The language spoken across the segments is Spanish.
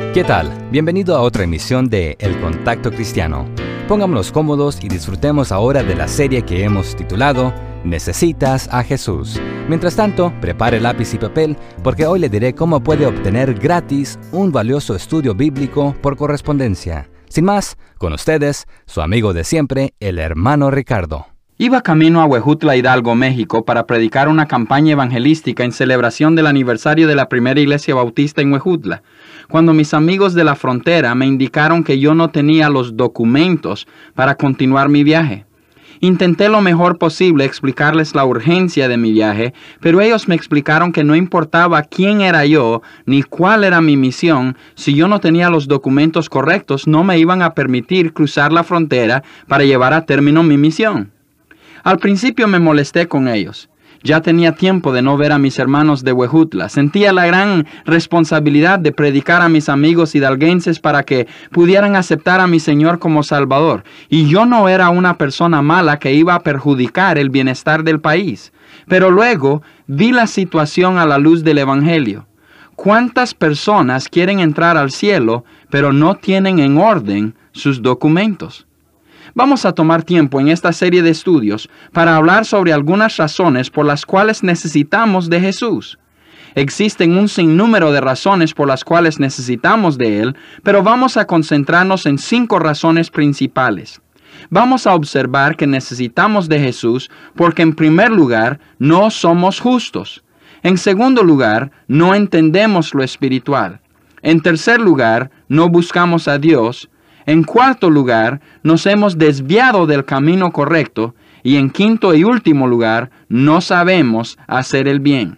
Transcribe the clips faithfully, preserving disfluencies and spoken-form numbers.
¿Qué tal? Bienvenido a otra emisión de El Contacto Cristiano. Pongámonos cómodos y disfrutemos ahora de la serie que hemos titulado Necesitas a Jesús. Mientras tanto, prepare lápiz y papel porque hoy le diré cómo puede obtener gratis un valioso estudio bíblico por correspondencia. Sin más, con ustedes, su amigo de siempre, el hermano Ricardo. Iba camino a Huejutla, Hidalgo, México, para predicar una campaña evangelística en celebración del aniversario de la primera iglesia bautista en Huejutla, cuando mis amigos de la frontera me indicaron que yo no tenía los documentos para continuar mi viaje. Intenté lo mejor posible explicarles la urgencia de mi viaje, pero ellos me explicaron que no importaba quién era yo ni cuál era mi misión, si yo no tenía los documentos correctos, no me iban a permitir cruzar la frontera para llevar a término mi misión. Al principio me molesté con ellos. Ya tenía tiempo de no ver a mis hermanos de Huejutla. Sentía la gran responsabilidad de predicar a mis amigos hidalguenses para que pudieran aceptar a mi Señor como Salvador. Y yo no era una persona mala que iba a perjudicar el bienestar del país. Pero luego vi la situación a la luz del Evangelio. ¿Cuántas personas quieren entrar al cielo, pero no tienen en orden sus documentos? Vamos a tomar tiempo en esta serie de estudios para hablar sobre algunas razones por las cuales necesitamos de Jesús. Existen un sinnúmero de razones por las cuales necesitamos de Él, pero vamos a concentrarnos en cinco razones principales. Vamos a observar que necesitamos de Jesús porque en primer lugar no somos justos. En segundo lugar, no entendemos lo espiritual. En tercer lugar, no buscamos a Dios. En cuarto lugar, nos hemos desviado del camino correcto. Y en quinto y último lugar, no sabemos hacer el bien.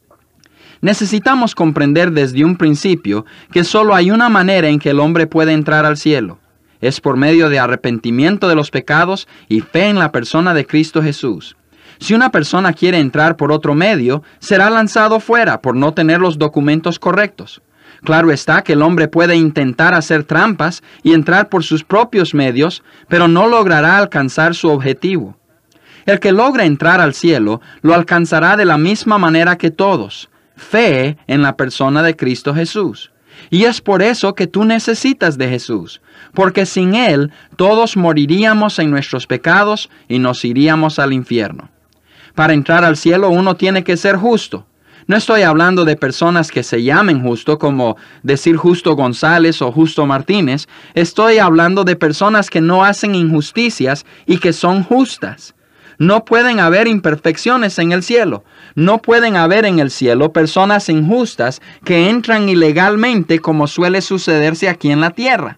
Necesitamos comprender desde un principio que solo hay una manera en que el hombre puede entrar al cielo. Es por medio de arrepentimiento de los pecados y fe en la persona de Cristo Jesús. Si una persona quiere entrar por otro medio, será lanzado fuera por no tener los documentos correctos. Claro está que el hombre puede intentar hacer trampas y entrar por sus propios medios, pero no logrará alcanzar su objetivo. El que logra entrar al cielo lo alcanzará de la misma manera que todos, fe en la persona de Cristo Jesús. Y es por eso que tú necesitas de Jesús, porque sin Él todos moriríamos en nuestros pecados y nos iríamos al infierno. Para entrar al cielo uno tiene que ser justo. No estoy hablando de personas que se llamen justo, como decir Justo González o Justo Martínez. Estoy hablando de personas que no hacen injusticias y que son justas. No pueden haber imperfecciones en el cielo. No pueden haber en el cielo personas injustas que entran ilegalmente como suele sucederse aquí en la tierra.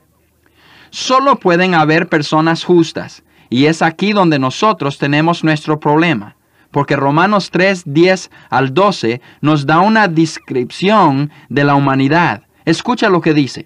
Solo pueden haber personas justas. Y es aquí donde nosotros tenemos nuestro problema. Porque Romanos tres, diez al doce nos da una descripción de la humanidad. Escucha lo que dice.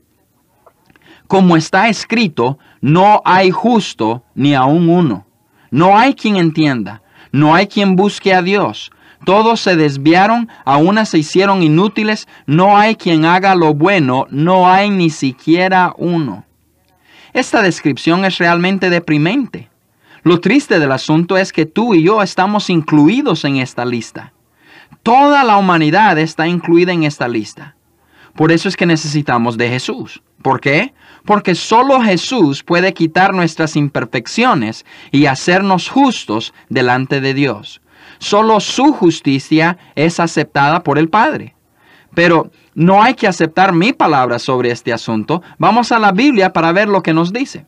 Como está escrito, no hay justo ni aun uno. No hay quien entienda, no hay quien busque a Dios. Todos se desviaron, a una se hicieron inútiles, no hay quien haga lo bueno, no hay ni siquiera uno. Esta descripción es realmente deprimente. Lo triste del asunto es que tú y yo estamos incluidos en esta lista. Toda la humanidad está incluida en esta lista. Por eso es que necesitamos de Jesús. ¿Por qué? Porque solo Jesús puede quitar nuestras imperfecciones y hacernos justos delante de Dios. Solo su justicia es aceptada por el Padre. Pero no hay que aceptar mi palabra sobre este asunto. Vamos a la Biblia para ver lo que nos dice.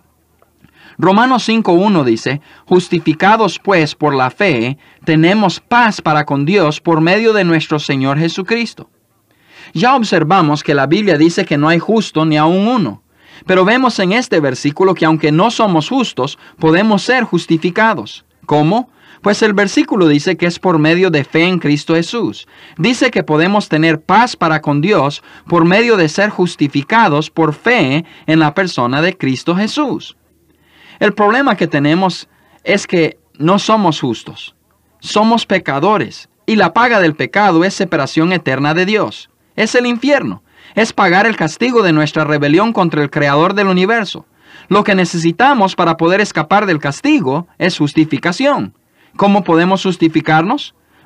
Romanos cinco uno dice, justificados pues por la fe, tenemos paz para con Dios por medio de nuestro Señor Jesucristo. Ya observamos que la Biblia dice que no hay justo ni aun uno. Pero vemos en este versículo que aunque no somos justos, podemos ser justificados. ¿Cómo? Pues el versículo dice que es por medio de fe en Cristo Jesús. Dice que podemos tener paz para con Dios por medio de ser justificados por fe en la persona de Cristo Jesús. El problema que tenemos es que no somos justos. Somos pecadores y la paga del pecado es separación eterna de Dios. Es el infierno. Es pagar el castigo de nuestra rebelión contra el Creador del universo. Lo que necesitamos para poder escapar del castigo es justificación. ¿Cómo podemos justificarnos?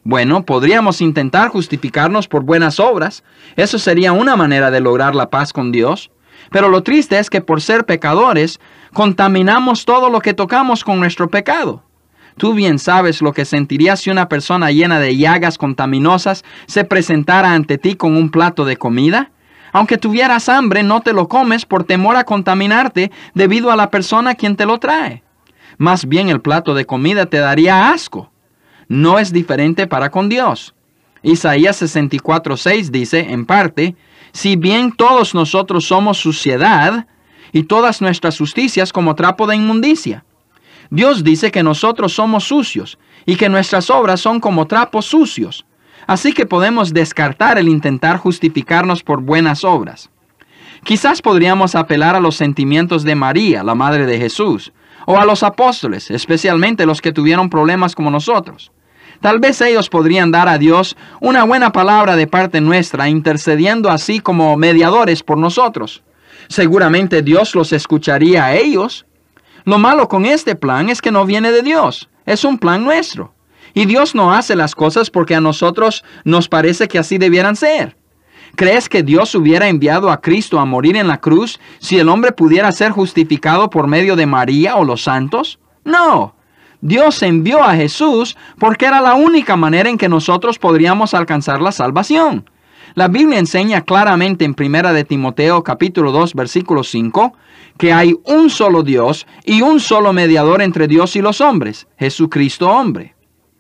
Bueno, podríamos intentar justificarnos por buenas obras. Eso sería una manera de lograr la paz con Dios. Pero lo triste es que por ser pecadores, contaminamos todo lo que tocamos con nuestro pecado. Tú bien sabes lo que sentirías si una persona llena de llagas contaminosas se presentara ante ti con un plato de comida. Aunque tuvieras hambre, no te lo comes por temor a contaminarte debido a la persona quien te lo trae. Más bien el plato de comida te daría asco. No es diferente para con Dios. Isaías sesenta y cuatro seis dice, en parte, si bien todos nosotros somos suciedad, y todas nuestras justicias como trapo de inmundicia. Dios dice que nosotros somos sucios, y que nuestras obras son como trapos sucios. Así que podemos descartar el intentar justificarnos por buenas obras. Quizás podríamos apelar a los sentimientos de María, la madre de Jesús, o a los apóstoles, especialmente los que tuvieron problemas como nosotros. Tal vez ellos podrían dar a Dios una buena palabra de parte nuestra, intercediendo así como mediadores por nosotros. Seguramente Dios los escucharía a ellos. Lo malo con este plan es que no viene de Dios, es un plan nuestro. Y Dios no hace las cosas porque a nosotros nos parece que así debieran ser. ¿Crees que Dios hubiera enviado a Cristo a morir en la cruz si el hombre pudiera ser justificado por medio de María o los santos? No. Dios envió a Jesús porque era la única manera en que nosotros podríamos alcanzar la salvación. La Biblia enseña claramente en primera de Timoteo capítulo dos versículo cinco que hay un solo Dios y un solo mediador entre Dios y los hombres, Jesucristo hombre.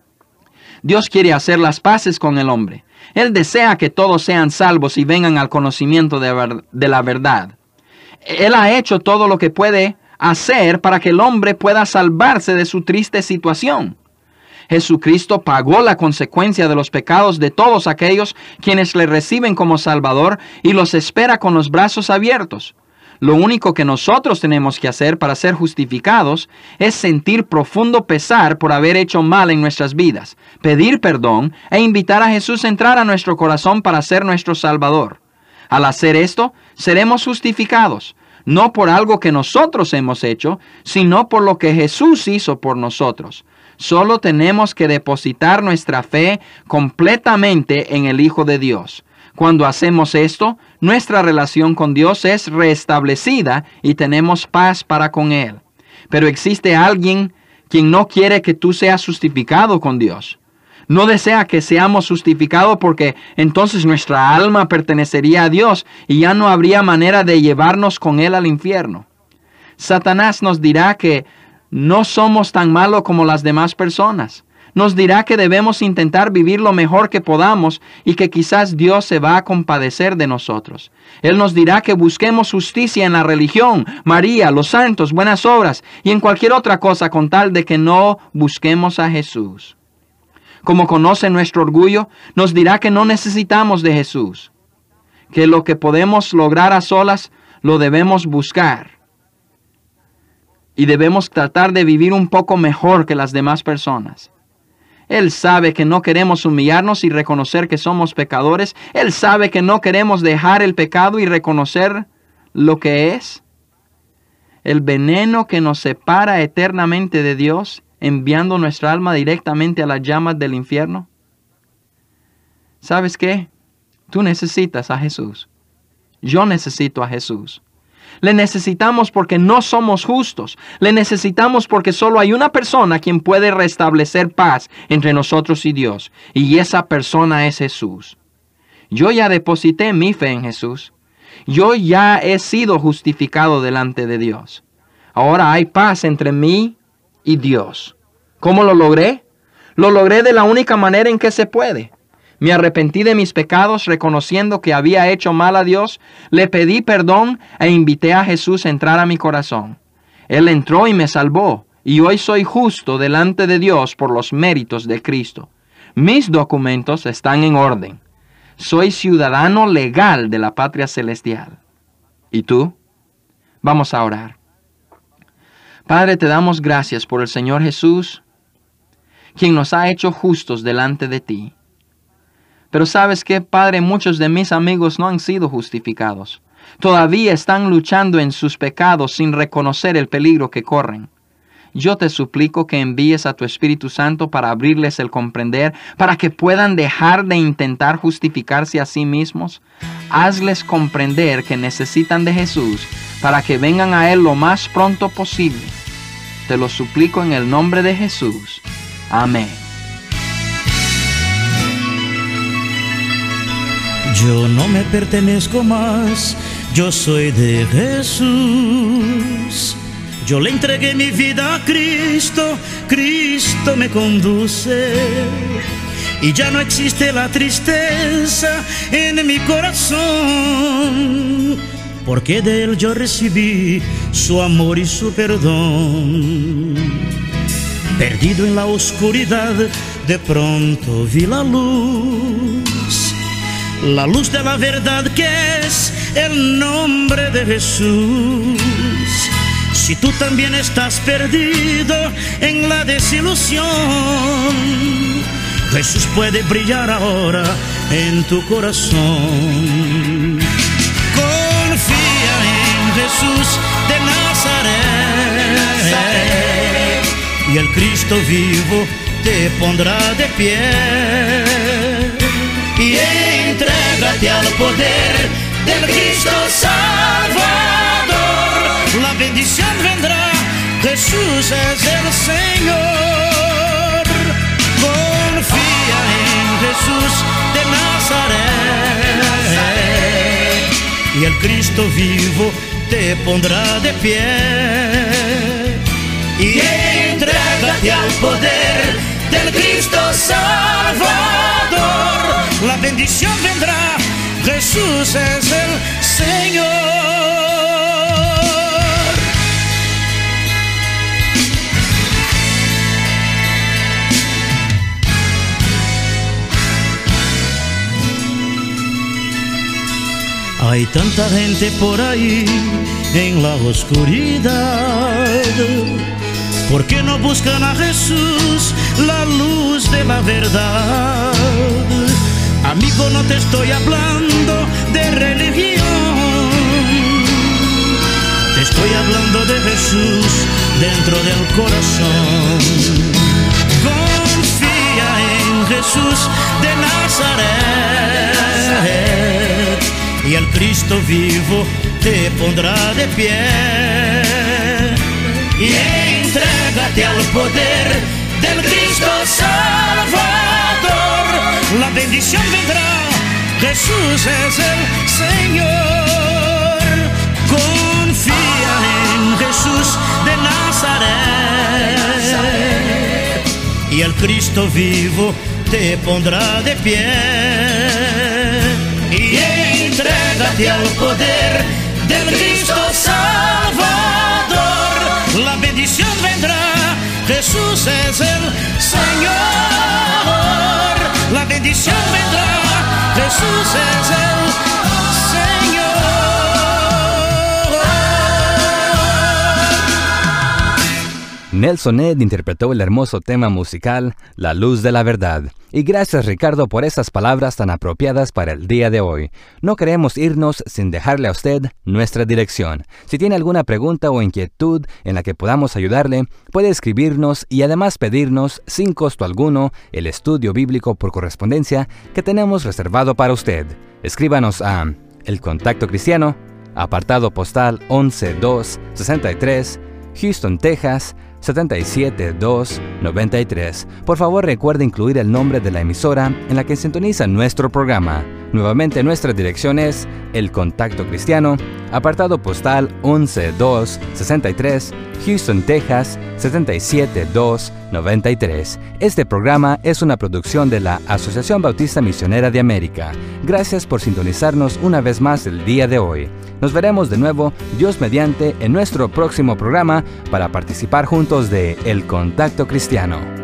Dios quiere hacer las paces con el hombre. Él desea que todos sean salvos y vengan al conocimiento de, ver, de la verdad. Él ha hecho todo lo que puede hacer para que el hombre pueda salvarse de su triste situación. Jesucristo pagó la consecuencia de los pecados de todos aquellos quienes le reciben como Salvador y los espera con los brazos abiertos. Lo único que nosotros tenemos que hacer para ser justificados es sentir profundo pesar por haber hecho mal en nuestras vidas, pedir perdón e invitar a Jesús a entrar a nuestro corazón para ser nuestro Salvador. Al hacer esto, seremos justificados, no por algo que nosotros hemos hecho, sino por lo que Jesús hizo por nosotros. Solo tenemos que depositar nuestra fe completamente en el Hijo de Dios. Cuando hacemos esto, nuestra relación con Dios es restablecida y tenemos paz para con Él. Pero existe alguien quien no quiere que tú seas justificado con Dios. No desea que seamos justificados porque entonces nuestra alma pertenecería a Dios y ya no habría manera de llevarnos con Él al infierno. Satanás nos dirá que no somos tan malos como las demás personas. Nos dirá que debemos intentar vivir lo mejor que podamos y que quizás Dios se va a compadecer de nosotros. Él nos dirá que busquemos justicia en la religión, María, los santos, buenas obras y en cualquier otra cosa con tal de que no busquemos a Jesús. Como conoce nuestro orgullo, nos dirá que no necesitamos de Jesús, que lo que podemos lograr a solas lo debemos buscar. Y debemos tratar de vivir un poco mejor que las demás personas. Él sabe que no queremos humillarnos y reconocer que somos pecadores. Él sabe que no queremos dejar el pecado y reconocer lo que es. El veneno que nos separa eternamente de Dios, enviando nuestra alma directamente a las llamas del infierno. ¿Sabes qué? Tú necesitas a Jesús. Yo necesito a Jesús. Le necesitamos porque no somos justos. Le necesitamos porque solo hay una persona quien puede restablecer paz entre nosotros y Dios. Y esa persona es Jesús. Yo ya deposité mi fe en Jesús. Yo ya he sido justificado delante de Dios. Ahora hay paz entre mí y Dios. ¿Cómo lo logré? Lo logré de la única manera en que se puede. Me arrepentí de mis pecados reconociendo que había hecho mal a Dios, le pedí perdón e invité a Jesús a entrar a mi corazón. Él entró y me salvó, y hoy soy justo delante de Dios por los méritos de Cristo. Mis documentos están en orden. Soy ciudadano legal de la patria celestial. ¿Y tú? Vamos a orar. Padre, te damos gracias por el Señor Jesús, quien nos ha hecho justos delante de ti. Pero ¿sabes qué, Padre? Muchos de mis amigos no han sido justificados. Todavía están luchando en sus pecados sin reconocer el peligro que corren. Yo te suplico que envíes a tu Espíritu Santo para abrirles el comprender, para que puedan dejar de intentar justificarse a sí mismos. Hazles comprender que necesitan de Jesús para que vengan a Él lo más pronto posible. Te lo suplico en el nombre de Jesús. Amén. Yo no me pertenezco más, yo soy de Jesús. Yo le entregué mi vida a Cristo, Cristo me conduce. Y ya no existe la tristeza en mi corazón, porque de Él yo recibí su amor y su perdón. Perdido en la oscuridad, de pronto vi la luz, la luz de la verdad que es el nombre de Jesús. Si tú también estás perdido en la desilusión, Jesús puede brillar ahora en tu corazón. Confía en Jesús de Nazaret, y el Cristo vivo te pondrá de pie. Y entrégate al poder del Cristo Salvador. La bendición vendrá, Jesús es el Señor. Confía en Jesús de Nazaret, y el Cristo vivo te pondrá de pie. Y entrégate al poder del Cristo Salvador. La bendición vendrá, Jesús es el Señor. Hay tanta gente por ahí en la oscuridad. ¿Por qué no buscan a Jesús, la luz de la verdad? Amigo, no te estoy hablando de religión, te estoy hablando de Jesús dentro del corazón. Confía en Jesús de Nazaret, y el Cristo vivo te pondrá de pie. Y entrégate al poder del Cristo Salvador. La bendición vendrá, Jesús es el Señor. Confía en Jesús de Nazaret, y el Cristo vivo te pondrá de pie. Y entrégate al poder del Cristo Salvador. La bendición vendrá, Jesús es el Señor. La bendición vendrá, Jesús es el Señor. Nelson Ed interpretó el hermoso tema musical La Luz de la Verdad. Y gracias, Ricardo, por esas palabras tan apropiadas para el día de hoy. No queremos irnos sin dejarle a usted nuestra dirección. Si tiene alguna pregunta o inquietud en la que podamos ayudarle, puede escribirnos y además pedirnos, sin costo alguno, el estudio bíblico por correspondencia que tenemos reservado para usted. Escríbanos a El Contacto Cristiano, apartado postal once dos sesenta y tres, Houston, Texas, setenta y siete dos noventa y tres. Por favor, recuerde incluir el nombre de la emisora en la que sintoniza nuestro programa. Nuevamente, nuestra dirección es El Contacto Cristiano, apartado postal once dos sesenta y tres, Houston, Texas, setenta y siete dos noventa y tres. Este programa es una producción de la Asociación Bautista Misionera de América. Gracias por sintonizarnos una vez más el día de hoy. Nos veremos de nuevo, Dios mediante, en nuestro próximo programa para participar juntos de El Contacto Cristiano.